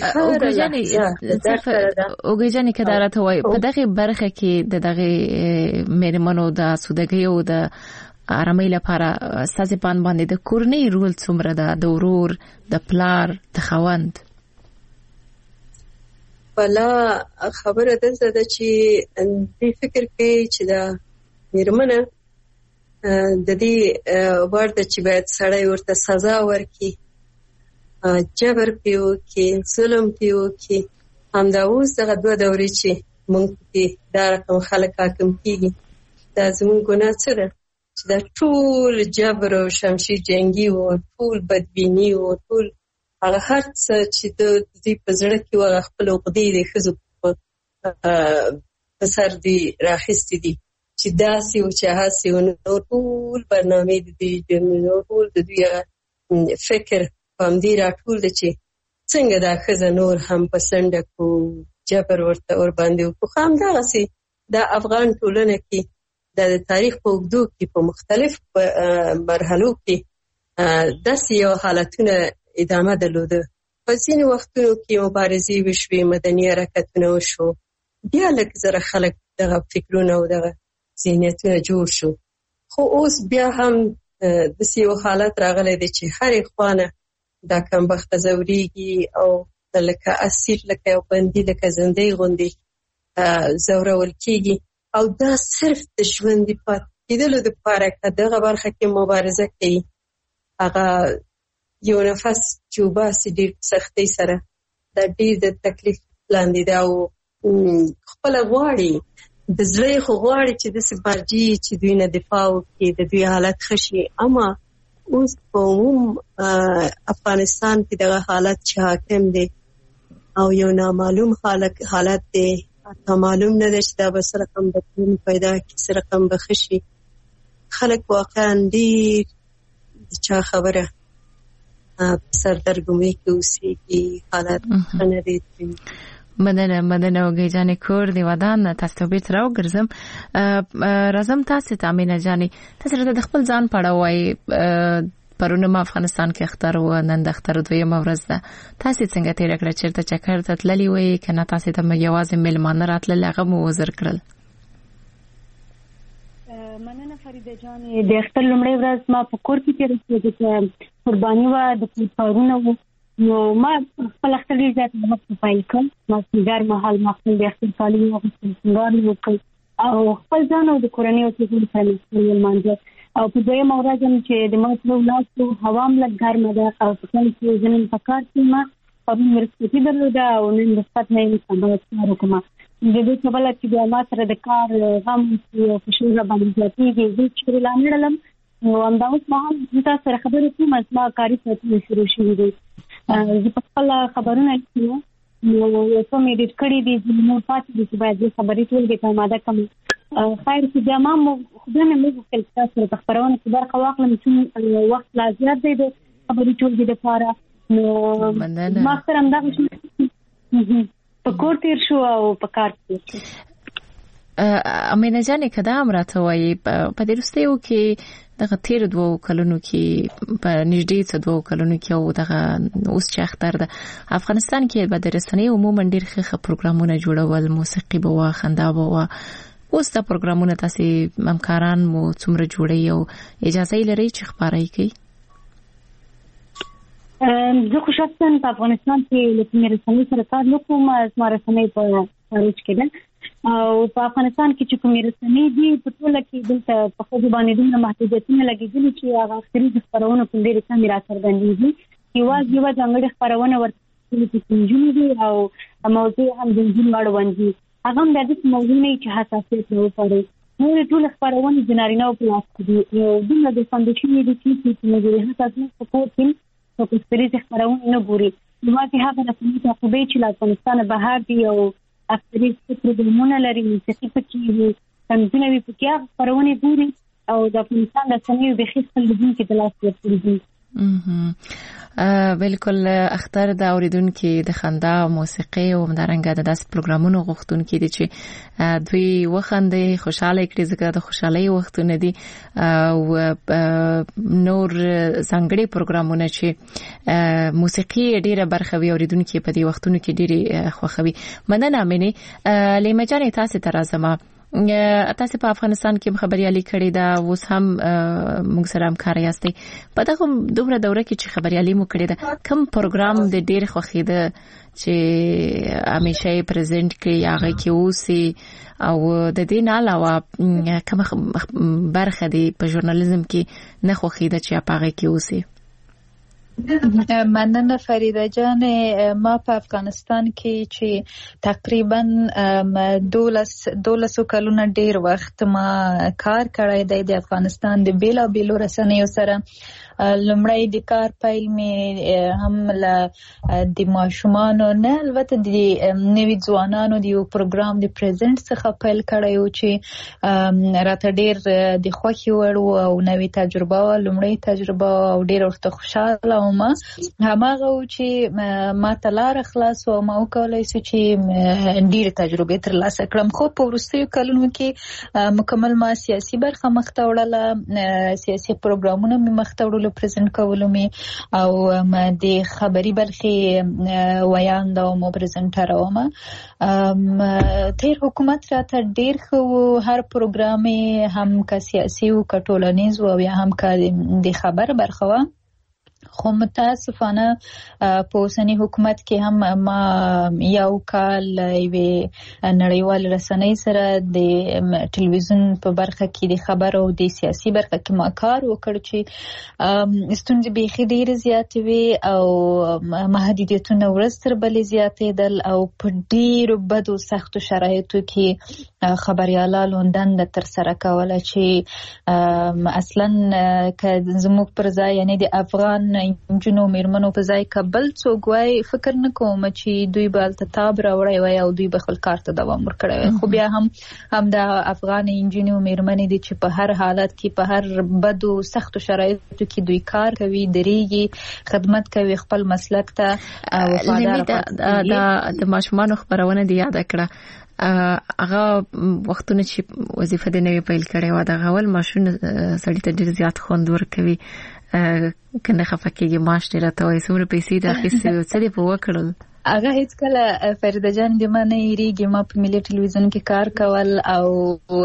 اوږې جانې که دا راته وایي په دغې برخه کې د دغې مېرمنو د آسودګۍ او د آرامۍ لپاره ستاسې باندې د کورنۍ رول څومره ده، د ورور، د پلار، د خاوند؟ بلا خبره دلته ده چې دې فکر کوي چې دا مېرمنه د دې وړ ده چې باید سړی ورته سزا ورکړي، جبر پې وکړي، ظلم پې وکړي. همدا اوس دغه دوه دورې چې موږ پکې دا رقم خلک حاکم کېږي، دا زموږ ګناه څه ده چې دا ټول جبر او شمشیر جنګي و، ټول بدبیني و، ټول هغه هر څه چې د دوی په زړه کې و، هغه خپل عقدې د ښځو په سر دي راخیستې دي چې داسې و چې هسې و. نو ټول برنامې د دوی، نو ټول د دوی هغه فکر په همدې راټول ده چې څنګه دا ښځه نور هم په څنډه کو، جبر ورته ورباندې وکړو. خو همدغسې دا افغان ټولنه کې د تاریخ په اوږدو کې په مختلف مرحلو کې داسې یو حالتونه ادامه درلوده. په ځینې وختونو کې مبارزې وشوې، مدني حرکتونه وشو، بیا لږ زره خلک دغه فکرونه او دغه ذهنیتونه جوړ شو. خو اوس بیا هم داسې یو حالت راغلی دی چې هرې خوانه دا کمبخته ځورېږي او لکه اسیر، لکه یو بندي، لکه زندۍ غوندې ځورول کېږي. او دا صرف د ژوندي پاتې کېدلو دپاره که دغه برخه کې مبارزه کوي، هغه یو نفس چې وباسي ډېر په سختۍ سره، دا ډېر د تکلیف لاندې ده او خپله غواړي، د زړه خو غواړي چې داسې مرجع چې دوی نه دفاع وکړي، د دوی حالت ښه شي. اما اوس په عموم افغانستان کې دغه حالت چې حاکم دی او یو نامعلوم حالت دی، حتی معلوم نه ده چې دا به څه رقم بدلون پیدا کړي، څه رقم به ښه شي. خلک واقعا ډېر د چا خبره سردرګمۍ کې اوسېږي، حالت ښه نه دی. مننه اوږې جانې کور د ودان. تاسو ته بیرته راوګرځم، راځم تاسې ته امینه جانې، تاسې راته د خپل ځان په اړه وایي. پرون ما افغانستان کې اختر و، نن د اختر دویمه ورځ ده. تاسې څنګه تېره کړه؟ چېرته چکر ته تللې وئ که نه تاسې ته یوازې میلمانه راتلل، هغه مو وزر کړل؟ مننه فریده جانې. د اختر لومړۍ ورځ ما په کور کې تېره کړه، چې قرباني وه، د کارونه وو. نو ما خپل اختر ډېر زیات وخت پیل کړ. مازدیګر مهال ما خپل د اختر کالي واغوستل، سینګار مې وکړ او خپل ځان او د کورنۍ اوسېدونکو سره مې خپل ولمانځه. او په دویمه ورځ هم چې د ما سره ولاړو، هوا هم لږ ګرمه ده او په کال کې زه نن په کار کې یم، پرون مې رخصتي درلوده او نن رخصت نه یم، سبا کار وکړم. د دې کبله چې بیا ما سره د کار غم او فشار راباندې زیاتېږي، زه چېرې لا نه ړلم نو همداوس مهال تاسو سره خبرې کوم ما کاري ساتل شروع شوې دي زه په خپل خبرونه لیکم نو یو څه مې ډېر کړي دي چې نو پاتې دي چې باید خبرې ټول کې ماده کوم خیر چې جامه مو خدای مې موږ خپل تاسو سره خبرونه کې برخه واخلم چې وخت لا زیات دی د خبرې ټول کې لپاره نو ما سره همدا په کور تیر شو او په کار تیر شو. امینه جانې کدا امراته وایي په دې وروستیو کې دغه تیر 2 کلونو کې په نږدې 2 کلونو کې او دغه اوس چې اختر ده افغانستان کې به د رسنۍ عموما ډېر ښه پروګرامونه جوړول موسیقي به وا خندا به وا اوس دا پروګرامونه تاسو همکاران مو څومره جوړي او اجازه لري چې خبرای کوي؟ زه خو شخصا په افغانستان کې لکه رسنۍ سره کار نه کوم زما رسنۍ په خارج کې ده او په افغانستان کې چې کومې رسنۍ دي په ټوله کې دلته په خو باندې دومره محدودیتونه لګېدلي چې هغه اخري خبرونه په ډېرې کمې راڅرګندېږي یوه ځانګړې خبرونه ورته نجونې دي او موضوع هم د نجونو اړوند دي هغه هم داسې موضوع نه چې حساسیت نه وپاري نورې ټولې خبرونې د نارینه‌و په لاس کې دي دومره دسپانده شوي دي چې د حساسیت په کور کې په کسپریزې خبرونې نه ګوري یوازې هغه رسنۍ تعقیبوي چې له افغانستانه بهر دي او اکثري پروګرامونه لري موسیقي پکې وي طنزونه وي پکې هغه خبرونې ګوري او د افغانستان رسنۍ بېخي خپل لیدونکي ته لاس ورکړي دي. بالکل اختر د اوریدونکو د خندا او موسیقي او همدارنګه د داس پروګرامونو غوښتونکو دي چې دوی وخندي خوشاله کړي ځکه د خوشحالي وختونه دي او نور څنګه پروګرامونه چې موسیقي ډیره برخه وي اوریدونکو په دې وختونو کې ډیره خوخوي. مننه مینه لیمه جان تاسو ترازمه تاسو په افغانستان کې خبريالي کړې ده اوس هم موږ سره همکار یاستئ په دغه دومره دوره کې چې خبريالي مو کړې ده کوم پروګرام د ډېر خوښیده چې همیشه پریزنټ کړي هغه کې اوسي او د دې نه علاوه کوم برخه دی په ژورنالیزم کې نه خوښیده چې هغه کې اوسي؟ مننه فریده جان ما په افغانستان کې چې تقریبا 12 کلونه ډیر وخت ما کار کړی دی د افغانستان د بیلابیلو رسنیو سره لمړی د کار پیل می هم له د ماشومانو نه البته د نوي ځوانانو د یو پروګرام د پریزنټ څخه پیل کړی و چې راته ډیر د خوښي وړ او نوي تجربه لمړی تجربه او ډیر ورته خوشاله وم هماغه چې ما تلار خلاص او ما وکولای شو چې ډیر تجربه ترلاسه کړم خو په وروستیو کلونو کې مکمل ما سیاسي برخه مخته وړله سیاسي پروګرامونه می مخته وړل پریزنټ کولو می او د خبري برخه ویاند او پریزنټر وم تیر حکومت راته ډیر خو هر پروګرام هم کا سیاسي او کټولنیز او یا هم کا د خبر برخه و خو متاسفانه په اوسنی حکومت کې هم ما یو کال یوه نړیوال رسنۍ سره د ټلویزیون په برخه کې د خبر او د سیاسي برخه کې ما کار وکړ چې ستونزې بيخي ډېر زیاتې وي او محدودیتونه ورستر بلې زیاتېدل او په ډېرو بدو سختو شرایطو کې خبريالان لندن د تر سره کوله چې اصلا که زموږ پر ځای یعنی د افغان انجنونو میرمنو په ځای کابل څوک وای فکر نه کوم چې دوی به تاب راوړی وای او دوی به خپل کار ته دوام ورکړي وای خو بیا هم د افغان انجنونو میرمنې دي چې په هر حالت کې په هر بدو سختو شرایطو کې دوی کار کوي درېږي خدمت کوي خپل مسلک ته او د ماشومان خبرونه دی یاد کړه هغه وختونه چې وظیفه د نوې پیل کړي و د غول ماشوم سړی ته ډیر زیات خوند ورکوي کنه خفقېږي ماش ډیر ته وایي څومره پیسې د اخیستو څه دی په وکړل هغه هیڅ کله فریده جان د ما نه یریږي ما په ملي ټلویزیون کې کار کول او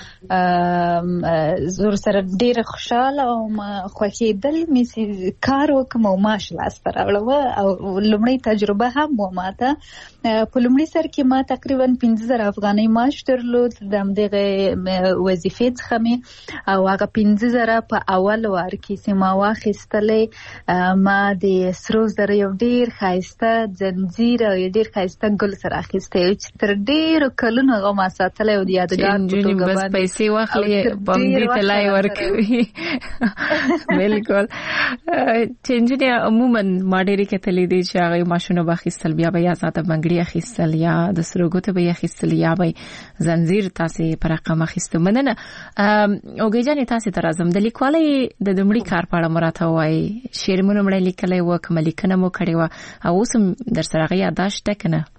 زور سره ډیر خوشاله او خوښېدل مې کار وکم او ماش لاس ته راوړم او لومړی تجربه هم و ماته په لومړي سر کې ما تقریبا 15000 افغانۍ معاش درلود د دغه وظیفې څخه مې او هغه 15000 په اول وار کې چې ما واخیستلې ما د سرو زر یو ډیر ښایسته زنجیر او ډیر ښایسته ګل سره اخیستی چې تر ډیرو کلونو هغه ما ساتلی او د یادګار په توګه بس پیسې واخلي بمدې ته لای ورکوي. بالکل چې نجونې عموما ما ډېرې کتلې دي چې هغه ماشونه به اخیستل بیا به یا ساده بنګړي اخیستل یا د سرو ګوتو به اخیستل یا به زنجیر تاسې په رقم اخیستو. مننه اوږې جانې تاسې ته راځم. د لیکوالۍ د لومړي کار په اړه مو راته ووایئ. شعر مو لومړی لیکلی و کومه لیکنه مو کړې وه او اوس هم در سره هغه یادداشت شته که نه؟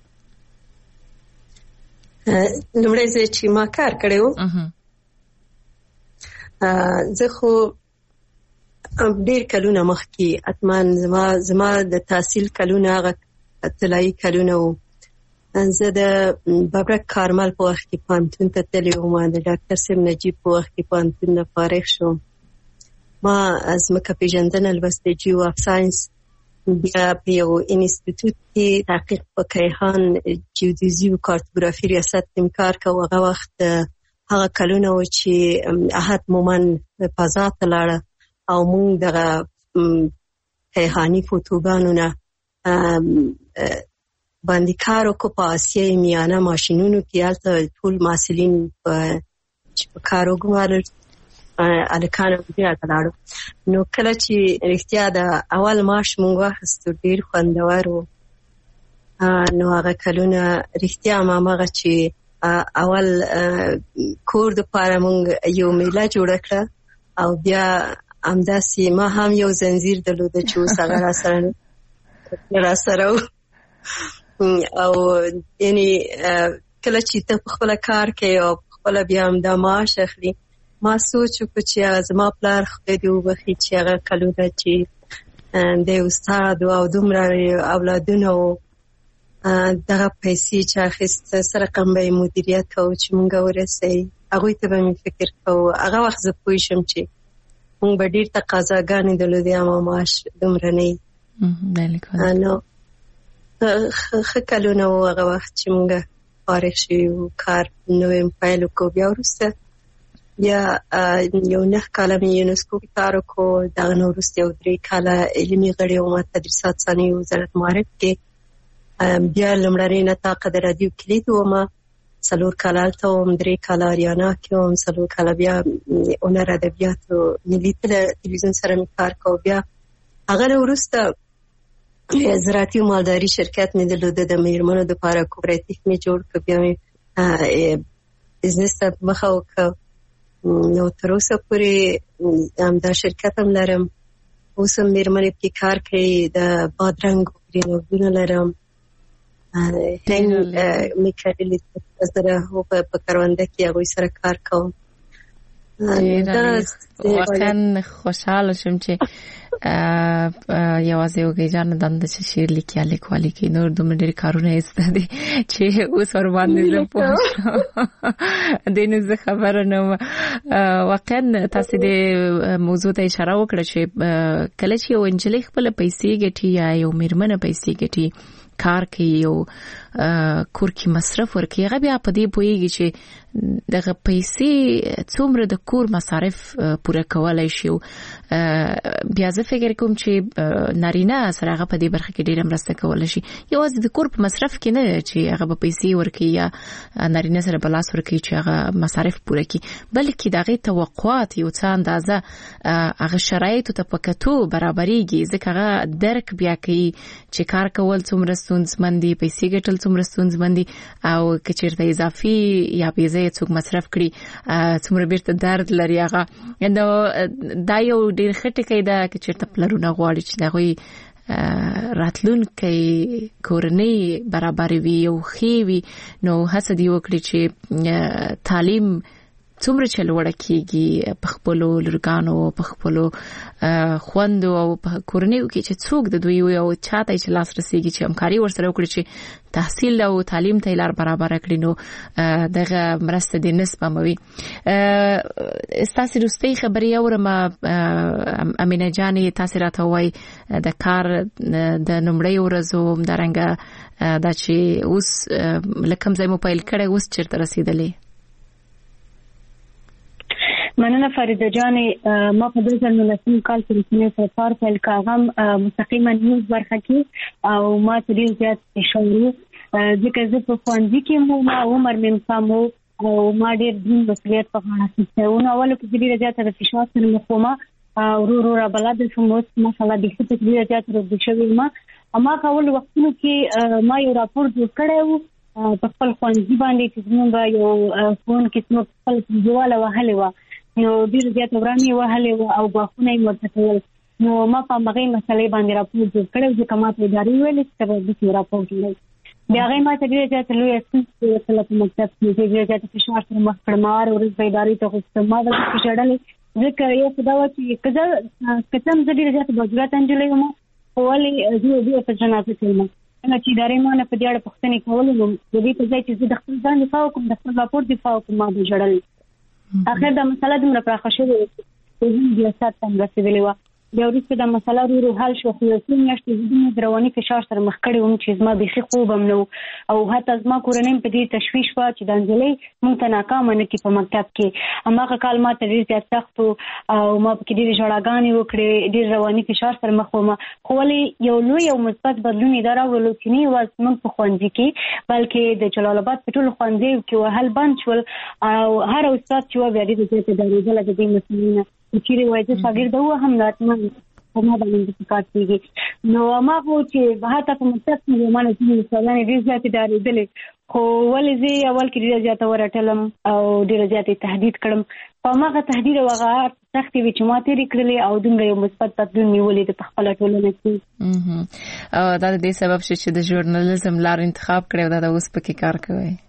لومړی ځای چې ما کار کړی و زه خو ډېر کلونه مخکې اتمان زما د تحصیل کلونه هغه طلایي کلونه و. زه د ببرک کارمل په وخت کې پوهنتون ته تللی وم. د ډاکټر صاحب نجیب په وخت کې پوهنتون نه فارغ شوم. ما ځمکه پېژندنه لوستې جیو اف ساینس. بیا په یو انسټیټیوټ کې تحقیق په کیهان جیودیزي او کارتوګرافي ریاست کې کار کوم. هغه وخت هغه کلونه و چې احد مومن فضا ته لاړه او موږ دغه کیهاني فوټوګانو نه باندې کار وکړو په آسیایي میانه ماشینونو کې. هلته ټول محصلین چې په کار وګمارل الکان بیا تلاړو. نو کله چې رښتیا د اول ماش مونږ واخیستو ډېر خوندور و. نو هغه کلونه رښتیا مامغه چې اول کور د پاره مونږ یو میله جوړه کړه او بیا همداسې ما هم یو زنجیر درلوده چې اوس هغه را سره او یعنی کله چې ته په خپله کار کوې او په خپله بیا همدا معاش اخلي. ما سوچ وکړ چې زما پلار خدای دې وبخي چې هغه کلونه چې د استاد او دومره اولادونه و دغه پیسې چې اخیسته سره رقم به مدیریت کوو چې مونږ ورسوي. هغوی ته به مې فکر کوو. هغه وخت زه پوه شم چې مونږ به ډېر تقاضاګانې درلودې اما معاش دومره نه وي. نو ښه کلونه و هغه وخت چې مونږ فارغ شوي وو. کار نوی پیل وکړو. بیا وروسته بیا یو 9 کاله مې یونسکو کې کار وکړو. دغه نه وروسته یو 3 کاله علمي غړی وم تدریسات ثانوي وزارت معارف کې. بیا لومړنۍ نطاقه د رادیو کلید وم. 4 کاله هلته وم. 3 کاله اریانا کې وم. 4 کاله بیا هنر ادبیاتو ملي تلویزیون سره مې کار کوو. بیا هغه نه وروسته زراعتي او مالداري شرکت مې درلوده. د مېرمنو دپاره کوپراتیف مې جوړ کړ. بیا مې بزنس ته مخه وکړه. نو تر اوسه پورې همدا شرکت هم لرم. اوس هم مېرمنې پکې کار کوي. د بادرنګ ګرینوډونه لرم. هنګ مې کرلي سره په کرونده کې هغوی سره کار کوم. واقعا خوشحاله شم چې یوازې اوږې جانه دنده چې شعر لیکي یا لیکوالي کوي. نور دومره ډېر کارونه یې زده دي چې اوس ورباندې زه پوه شم. دې نه زه خبره نه وم. واقعا تاسې د موضوع ته اشاره وکړه چې کله چې یو نجلۍ خپله پیسې ګټي یا یو مېرمنه پیسې ګټي کار کوي او کور کې مصرف ورکوي هغه بیا په دې پوهېږي چې دغه پیسې څومره د کور مصارف پوره کولی شي. بیا زه فکر کوم چې نارینه سره هغه په دې برخه کې ډېره مرسته کولی شي. یوازې د کور په مصرف کې نه چې هغه به پیسې ورکوي یا نارینه سره به لاس ورکوي چې هغه مصارف پوره کړي بلکې د هغې توقعات یو څه اندازه هغه شرایطو ته په کتو برابریږي. ځکه هغه درک بیا کوي چې کار کول څومره ستونزمن دي، پیسې ګټل څومره ستونزمن دي او که چېرته اضافي یا بې ځایه څوک مصرف کړي څومره بیرته درد لري. هغه نو دا یو ډېر ښه ټکی ده که چېرته پلرونه غواړي چې د هغوی راتلونکی کورنۍ برابر وي او ښې وي نو هڅه دې وکړي چې تعلیم څومره چې لوړه کېږي په خپلو لورګانو په خپلو خویندو او په کورنیو کې چې څوک د دوی او چاته چې لاس رسېږي چې همکاري ورسره وکړي چې تحصیل او تعلیم ته لار برابره کړي نو دغه مرسته دې نه سپموي. ستاسې وروستۍ خبرې اورم امینه جانې تاسې راته ووایئ د کار د لومړۍ ورځو همدارنګه دا چې اوس له کوم ځای مو پیل کړی اوس چېرته رسېدلی؟ مننه فریده جانې. ما په 2019 کال کې رسمي سره کار پیل کړم مستقیما نیوز برخه کې او ما ډیر زیات فشار ځکه زه په ښوونځي کې ما عمر مې سمو او ما ډیر دین مسؤلیت په غاړه اخیستی نو اول کې ډیر زیات د فشار سره مخ وم ورو را بلد شوم ماشاءالله د خپل ډیر زیات روغ شوم ما کول وختونو کې ما یو راپور جوړ کړی په خپل ښوونځي باندې چې موږ یو فون کې نو خپل ځواله وهلې و نو ډیر زیات ورانه وهلې و او غوښنه یې مرتکول نو ما په هغه مسلې باندې راپور جوړ کړو چې کومه په ادارې ویلې چې د راپور جوړې بیا هغه ما ته ډیر زیات لوی اساس په مکتب کې ډیر زیات فشار سره مخ کړم او ورځ په ادارې ته خو ما د فشارلې ځکه یو څه دا و چې کله ډیر زیات بوجرات انجلې وم ولې زه په جنازه کې انا چې ادارې ما نه په دې اړه پوښتنې کولې نو د دې په ځای چې زه د خپل ځان دفاع کوم د خپل راپور دفاع کوم ما به جوړل اخر دا مسله دومره پراخه شوې چې زه د سات تم رسېدلې و د وروسته د مسله ورو حل شو خو یو میاشتې د رواني فشار سره مخ کړی وم چې زما بيخي خوبم نو او حتی زما کورنۍ په دې تشویش و چې د انجلۍ مونږ ته ناکام نه کی په مکتب کې هماغه کال ما ته ډیر زیات سخت او ما په کې ډیر ژړاګانې وکړې ډیر رواني فشار سره مخ وم خو ولې یو لوی او مثبت بدلون اداره ولو چې نه واز مونږ په خوندې کې بلکې د جلال آباد په ټول خوندې کې وهل بند شول او هر استاد چې و بیا دې ته د دې مسلمانانو چې وایي شاګرد و هم راتمن په ما باندې فکر کوي نو ما خو چې هاته په مکتب کې مانه چې مثالونه ډیر زیات دارېدلې خو ولې زه اول کې ډیر زیات ورټلم او ډیر زیات تهدید کړم په ماغه تهدید وغه سختي وی چې ما تیری کړلې او دومره یو مثبت بدلون نیولې د خپل ټولنه کې او دا د دې سبب چې د ژورنالیزم لار انتخاب کړو دا اوس پکې کار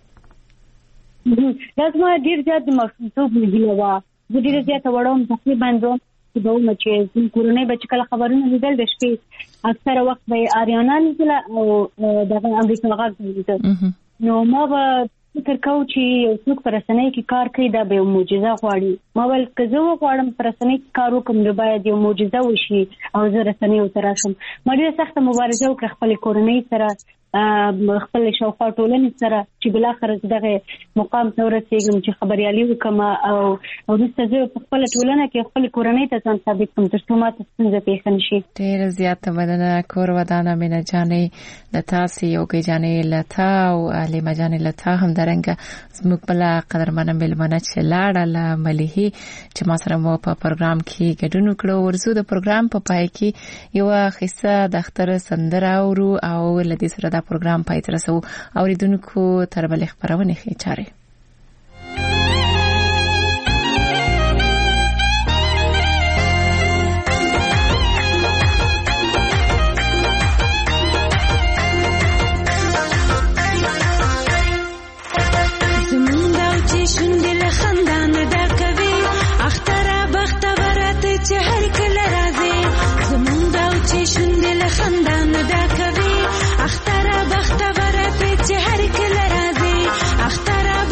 کوي دا زما ډیر زیات مخصوص نه زه ډیر زیات وړم تقریبا دوه چې دوه چې کورونه به کله خبرونه لیدل د شپې اکثره وخت به آریانا لیدل او د امریکا غږ نو ما به فکر کوم چې یو څوک پر رسنۍ کې کار کوي دا به معجزه غواړي ما ول که زه غواړم پر رسنۍ کې کار وکم نو باید یو معجزه وشي او زه رسنۍ وتراشم ما ډیره سخت مبارزه وکړه خپل کورنۍ سره خپل شاوخوا ټولنې سره چې بل اخر دغه مقام ته ورسېږم چې خبريالي وکم او ورسته زه په خپل ټولنه کې خپل کورنۍ ته ځان ثابت کوم ترڅو ما ته څنګه پیښ نشي ډېر زیات مننه کور ودانه مینه جانې لتا سي او کې جانې لتا او علي مجانې لتا هم درنګ زموږ بل قدرمن ملمنه چې لاړه مليحي چې ما سره مو په پروګرام کې ګډون وکړو ورزو د پروګرام په پای کې یو خصه د اختر سندره او لدی سره پروګرام پای ته رسو اوریدونکو تر بل خبرونه ښه چاره اختر بخت ورته چې هر کله راځي اختر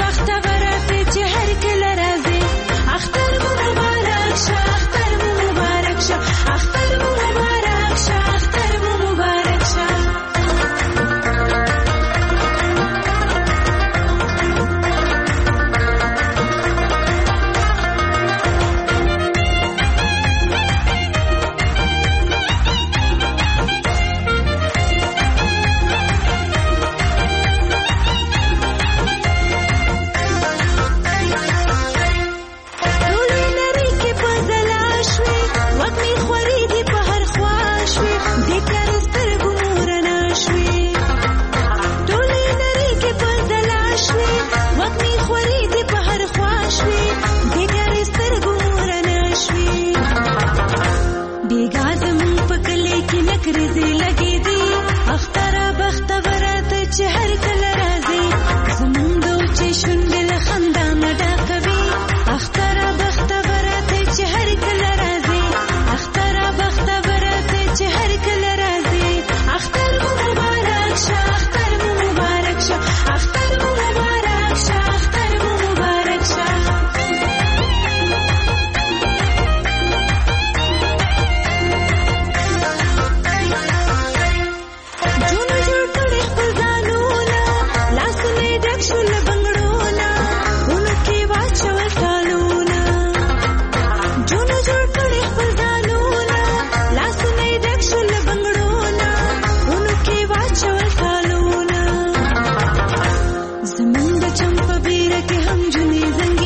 चंपा बीर के हम जुनी जंग